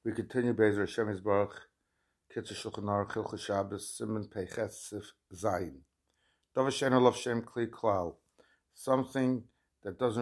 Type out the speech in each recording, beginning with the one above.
We continue Be'ezer Hashem Yisbarach, Kitzur Shulchan Aruch Hilchos Shabbos, Siman Peiches Sif Zayin. Davar she'eino lav shem kli klal, something that does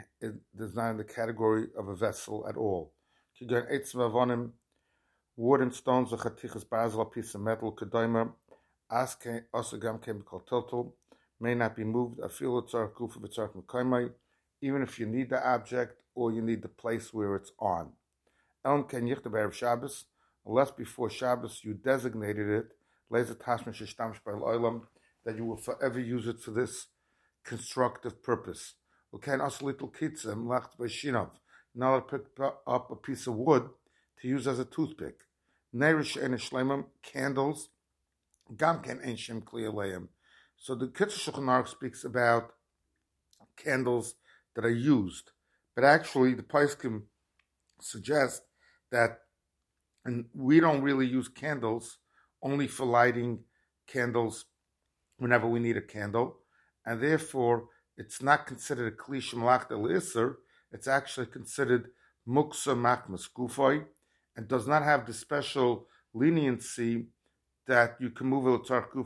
not in the category of a vessel at all. Kigan eitz v'avonim, wood and stones, v'chatichas barzel, a piece of metal, kedaimer, aske osagam kem kol tiltul, may not be moved, afilu tzarech gufa v'tzarech mekaymai, even if you need the object or you need the place where it's on. Elm ken yichta b'erev Shabbos, unless before Shabbos you designated it, leza tashma sheshtamsh b'al olam, that you will forever use it for this constructive purpose. Uken aslitul kitzem lacht b'shinav, now pick up a piece of wood to use as a toothpick. Neirish and shlemim, candles, gam ken ein shem kli aleim. So the Kitzur Shulchan Aruch speaks about candles that are used, but actually the Poskim suggest that, and we don't really use candles, only for lighting candles whenever we need a candle, and therefore it's not considered a kli shemalach l'isser. It's actually considered muksa makmas gufay, and does not have the special leniency that you can move it l'tzarech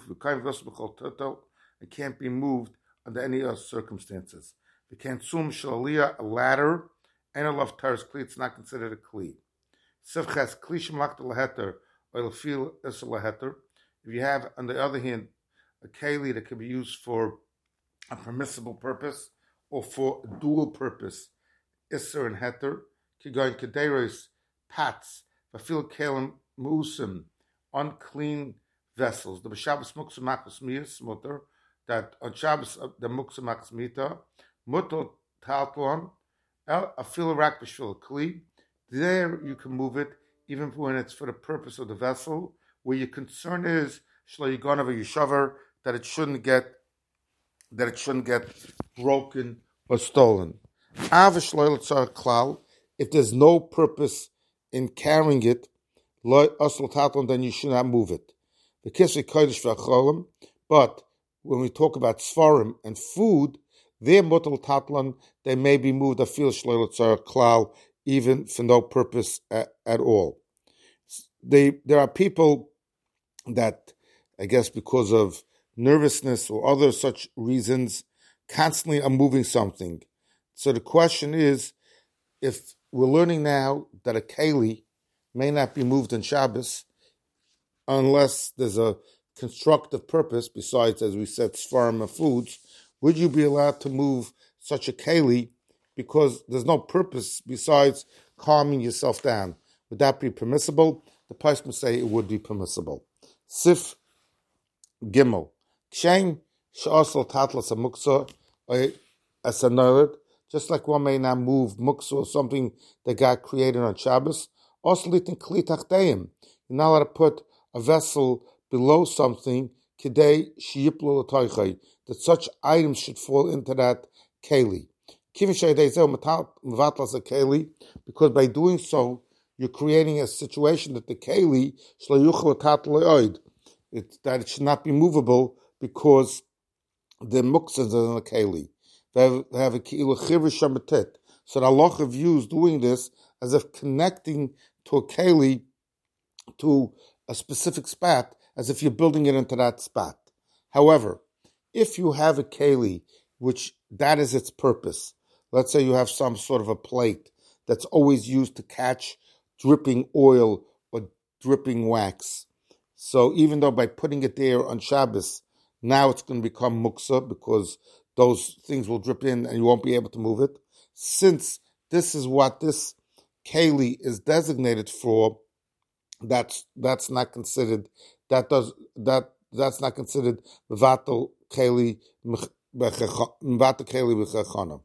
guf. It can't be moved under any other circumstances. The kansum shaliyah, a ladder, and a love taras kli, it's not considered a kli. Sivches kli shemalach leheter or lefil is leheter. If you have, on the other hand, a keli that can be used for a permissible purpose or for a dual purpose, isser and heter, kigoyin kederos, pats, vafil kelim musim, unclean vessels. The b'Shabbos muksa makos miyas mutter, that on Shabbos the muksa makos mita, mutter taltlon, afil rak b'shvil kli. There you can move it even when it's for the purpose of the vessel, where your concern is shlo yigonav yishaver, that it shouldn't get broken or stolen. If there's no purpose in carrying it, then you should not move it. But when we talk about svarim and food, they're mutal tatlan, they may be moved even for no purpose at all. There are people that, I guess because of nervousness or other such reasons, constantly are moving something. So the question is, if we're learning now that a keli may not be moved on Shabbos unless there's a constructive purpose, besides, as we said, svarim and foods, would you be allowed to move such a keli because there's no purpose besides calming yourself down? Would that be permissible? The Poskim say it would be permissible. Sif Gimel. Kshein she'asal tatlas a muksa as a noiled, just like one may not move muksa or something that got created on Shabbos. Also litin kli tachteim. You're not allowed to put a vessel below something kidei sheyiplu l'toichai, that such items should fall into that keli. Kivin she'edei zeh mevatlas a keli, because by doing so you're creating a situation that the keli shlo yuchel tatl le'oid, that it should not be movable because the muksas are in the keli. They have a ki'ilu chivur shamatit. So the halacha views doing this as if connecting to a keli to a specific spot, as if you're building it into that spot. However, if you have a keli, which that is its purpose, let's say you have some sort of a plate that's always used to catch dripping oil or dripping wax. So even though by putting it there on Shabbos, now it's going to become muksa because those things will drip in and you won't be able to move it. Since this is what this keli is designated for, that's not considered. That's not considered mevatel keli b'chachana.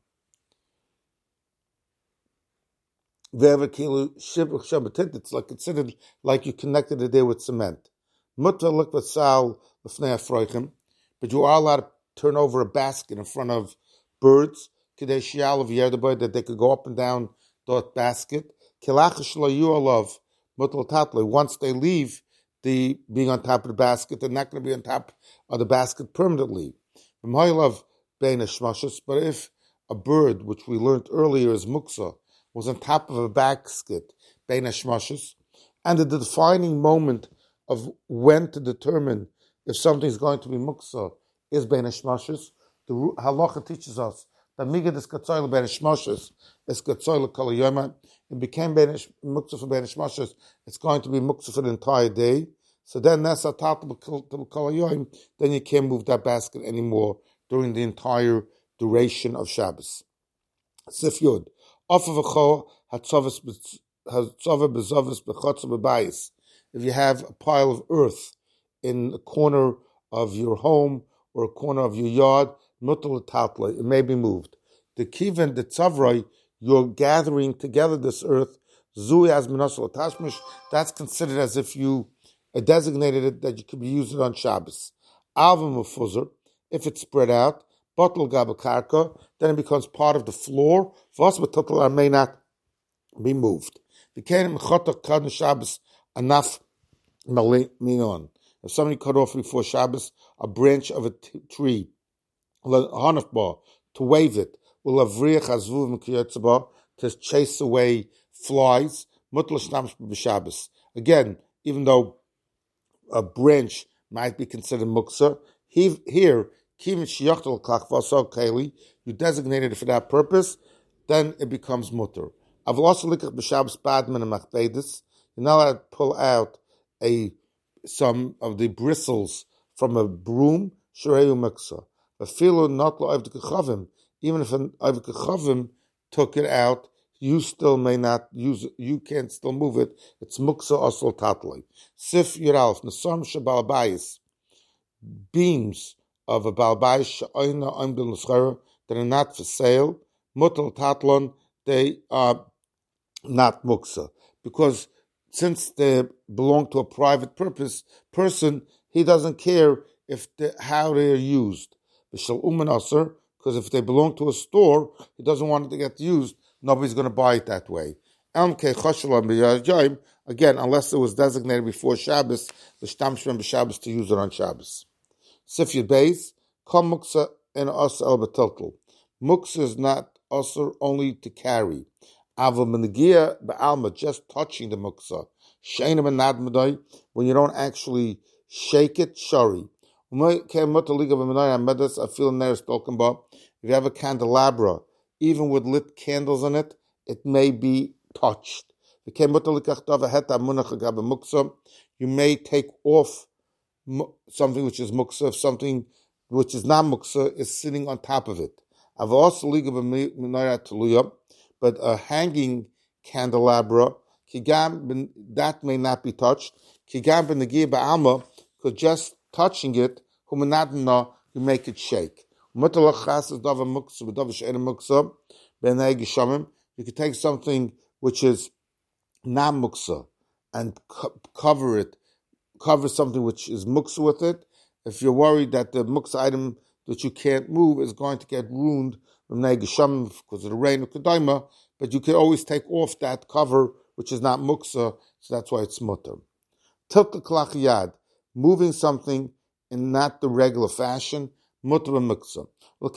It's like considered like you connected it there with cement. Mutter look v'sal l'fnei afroichim, but you are allowed to turn over a basket in front of birds, kidei shial of yerdaboy, that they could go up and down that basket. Kilachish lo yu'alav mutal tatle. Once they leave the being on top of the basket, they're not going to be on top of the basket permanently. But if a bird, which we learned earlier is muksa, was on top of a basket, bein hashmashos, And the defining moment of when to determine if something is going to be muksa is bein hashmashos. The halacha teaches us that migad is katzoil bein hashmashos is katzoil kol hayom. It became muksa for bein hashmashos. It's going to be muksa for the entire day. So then that's a tatal kol hayom. Then you can't move that basket anymore during the entire duration of Shabbos. Sif Yud. Off of a chol hatzavas bezavas bechotza bebayis. If you have a pile of earth in a corner of your home or a corner of your yard, it may be moved. The kiven, the tzavroi, you're gathering together this earth, zui as minasol tashmish, that's considered as if you designated it that you could be used on Shabbos. Alvim ufuzzer, if it's spread out, bottle gabakarka, then it becomes part of the floor. Vos betotal may not be moved. The kenim chotok kadn Shabbos anaf minon. If somebody cut off before Shabbos a branch of a tree, to wave it, to chase away flies. Again, even though a branch might be considered muksa, here, you designated it for that purpose, then it becomes mutter. You're not allowed to pull out some of the bristles from a broom, shureyu muksa. Even if an Oiv Kechavim took it out, you still may not use it, you can't still move it. It's muksa osel tatloi. Sif Yiralf, Nesam Shabalabayis, beams of a Balbayis Sha'oina Oimdil Neschera that are not for sale, Mutal Tatlon, they are not muksa. Because since they belong to a private person, he doesn't care how they're used. Because if they belong to a store, he doesn't want it to get used, nobody's going to buy it that way. Again, unless it was designated before Shabbos, the shtamshim b'Shabbos to use it on Shabbos. Sif Yud Beis, kol muksa en os el betiltel. Muksa is not also only to carry. Aval menegia be'alma, just touching the muksa. Sheina benad when you don't actually shake it, shari. If you have a candelabra, even with lit candles in it, it may be touched. You may take off something which is muksa if something which is not muksa is sitting on top of it. But a hanging candelabra, that may not be touched. Because just touching it, you make it shake. You could take something which is not muksa and cover something which is muksa with it. If you're worried that the muksa item that you can't move is going to get ruined because of the rain or kedaima, but you can always take off that cover which is not muksa, so that's why it's mutter. Tilka klachiyad, moving something in not the regular fashion, mutter muksa.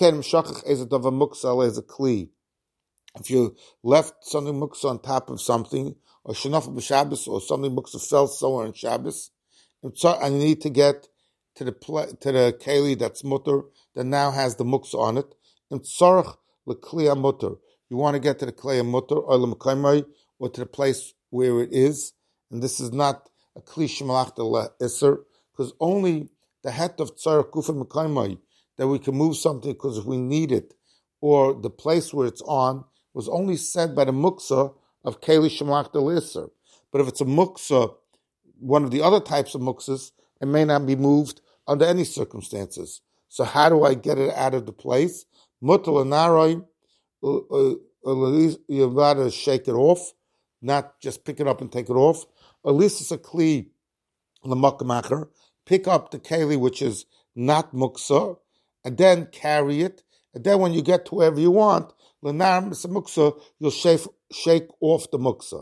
If you left something muksa on top of something, or shenaf b'Shabbos, or something muksa fell somewhere on Shabbos, and you need to get to the keli that's mutter that now has the muksa on it. In tzarach lekliya mutter, you want to get to the kliya mutter or or to the place where it is, and this is not a kli shemalachta iser, because only the het of tzarach gufa mekaymai that we can move something because if we need it, or the place where it's on was only said by the muksa of keli shemalachta iser. But if it's a muksa, one of the other types of muksas, it may not be moved under any circumstances. So how do I get it out of the place? Mutal and naroi, you've got to shake it off, not just pick it up and take it off. At least it's a kli l'makamacher. Pick up the keli which is not muksa, and then carry it. And then when you get to wherever you want, l'nar muksa, you'll shake off the muksa.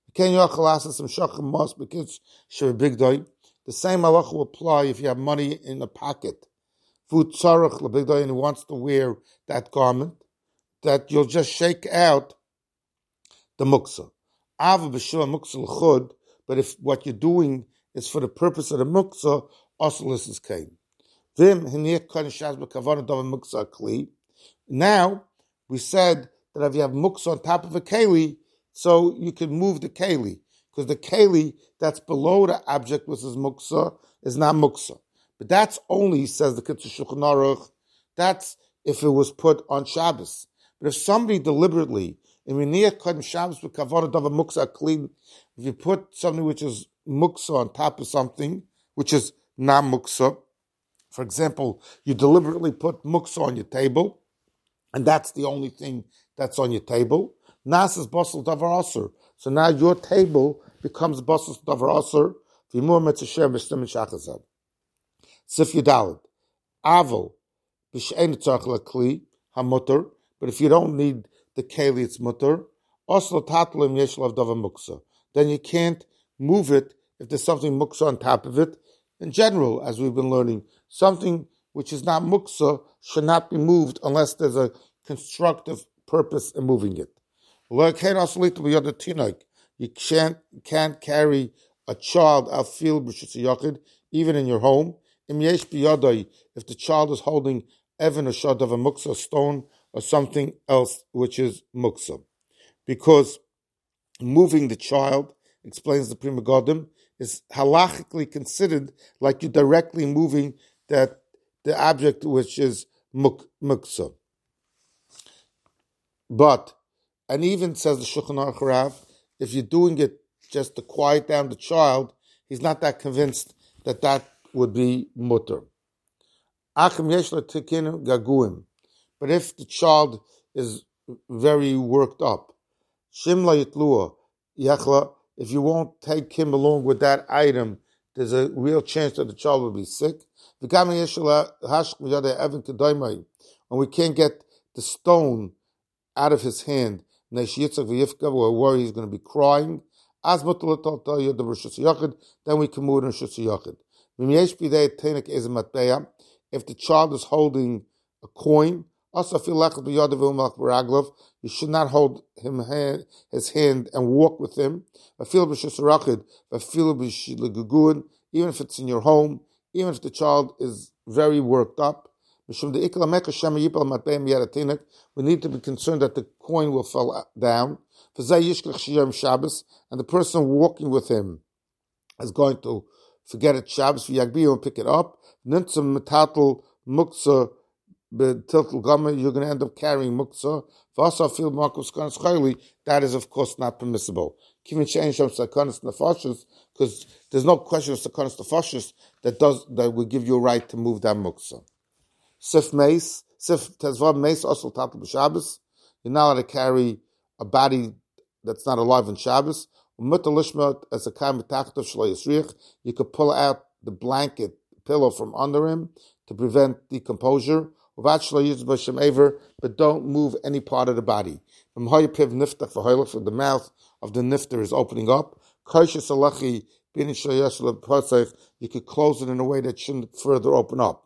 The same halacha will apply if you have money in a pocket. And he wants to wear that garment, that you'll just shake out the muksa. But But if what you're doing is for the purpose of the muksa, also is kain. Now, we said that if you have muksa on top of a keli, so you can move the keli, because the keli that's below the object, which is muksa, is not muksa. But that's only, says the Kitzur Shulchan Aruch, that's if it was put on Shabbos. But if somebody deliberately, if you put something which is muksa on top of something which is not muksa, for example, you deliberately put muksa on your table, and that's the only thing that's on your table, nas is basal davar aser. So now your table becomes basal davar aser. Sif Yudalid, Aval, B'she'en tzarech lakli, hamutter, but if you don't need the keli, it's mutter. Also, tatlim yesh lav davar muksa. Then you can't move it if there's something muksa on top of it. In general, as we've been learning, something which is not muksa should not be moved unless there's a constructive purpose in moving it. You can't carry a child al-fil b'shus yachid, even in your home. If the child is holding even a shad of a muksa, stone, or something else which is muksa. Because moving the child, explains the Pri Megadim, is halachically considered like you're directly moving the object which is muksa. But, and even says the Shulchan Aruch Rav, if you're doing it just to quiet down the child, he's not that convinced that would be mutter. But if the child is very worked up, shimla yitlua yachla, if you won't take him along with that item, there's a real chance that the child will be sick. And we can't get the stone out of his hand, we're worried he's going to be crying, then we can move it in Shus Yachid. If the child is holding a coin, you should not hold his hand and walk with him. Even if it's in your home, even if the child is very worked up, we need to be concerned that the coin will fall down, and the person walking with him is going to forget it Shabbos, and pick it up. You're going to end up carrying muksa. That is, of course, not permissible. Because there's no question of sakanas nefashos that will give you a right to move that muksa. Sif tezvav meis also tatel b'Shabbos. You're not allowed to carry a body that's not alive on Shabbos. You could pull out the blanket pillow from under him to prevent decomposure. But don't move any part of the body. From the mouth of the nifter is opening up. You could close it in a way that shouldn't further open up.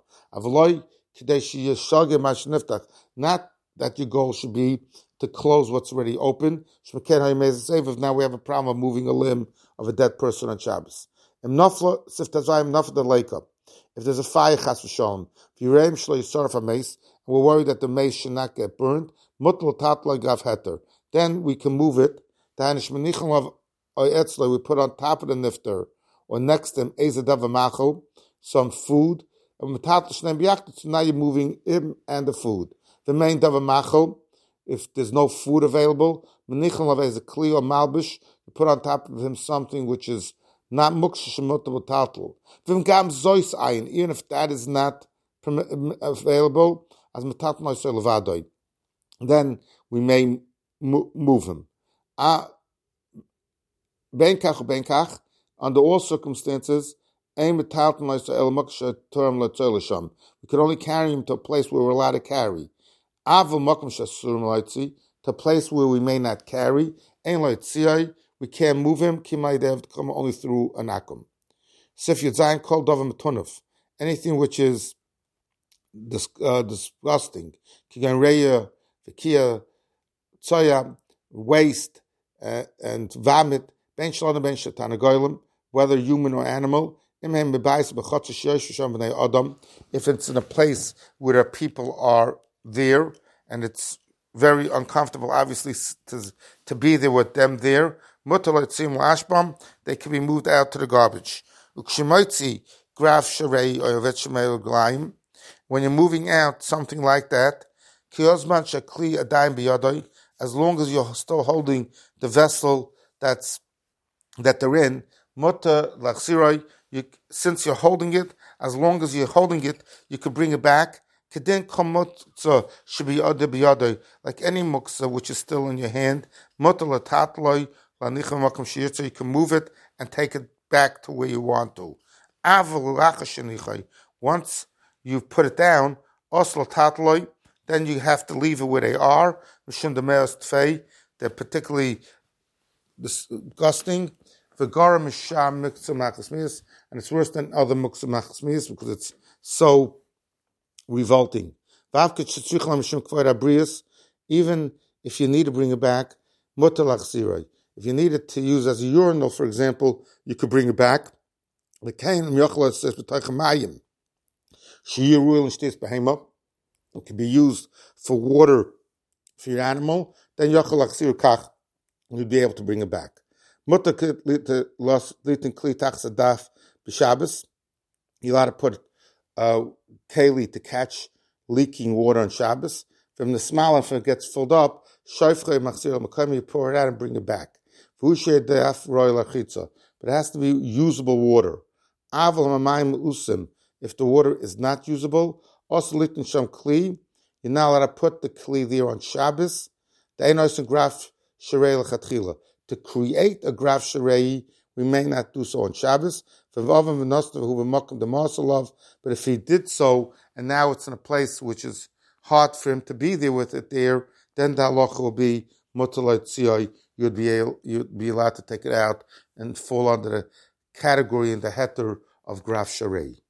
Not that your goal should be to close what's already open. If now we have a problem of moving a limb of a dead person on Shabbos. If there's a fire, chas v'shalom, and we're worried that the mace should not get burned, then we can move it. We put on top of the nifter or next to him some food. So now you're moving him and the food. The main davar, if there's no food available, is a kli or malbish. You put on top of him something which is not muksha shemotah b'taltel. Even if that is not available, as metat noisei levadoi, then we may move him. Benkach or benkach, under all circumstances, we could only carry him to a place where we're allowed to carry. To a place where we may not carry, we can't move him. They have to come only through an akum. Sif Yudzayin called Dava Metunuf, anything which is disgusting, Kigan Reya, Vikia, Tsoya, waste, and vomit, ben shalom ben shatanagoyim, whether human or animal. If it's in a place where people are there and it's very uncomfortable, obviously, to be there with them there, they can be moved out to the garbage. When you're moving out something like that, as long as you're still holding the vessel that they're in, since you're holding it, as long as you're holding it, you could bring it back. Like any muksa which is still in your hand, you can move it and take it back to where you want to. Once you've put it down, then you have to leave it where they are. They're particularly disgusting. And it's worse than other muksa machsmiyas because it's so revolting. Even if you need to bring it back, if you need it to use as a urinal, for example, you could bring it back. It can be used for water for your animal, then you'll be able to bring it back. You're allowed to put keli to catch leaking water on Shabbos. From the smell, if it gets filled up, you pour it out and bring it back. But it has to be usable water. If the water is not usable, you're not allowed to put the kli there on Shabbos. To create a graf sharei, we may not do so on Shabbos. But if he did so, and now it's in a place which is hard for him to be there with it there, then the halacha will be mutalot tziyai. You'd be allowed to take it out and fall under the category in the heter of graf sharei.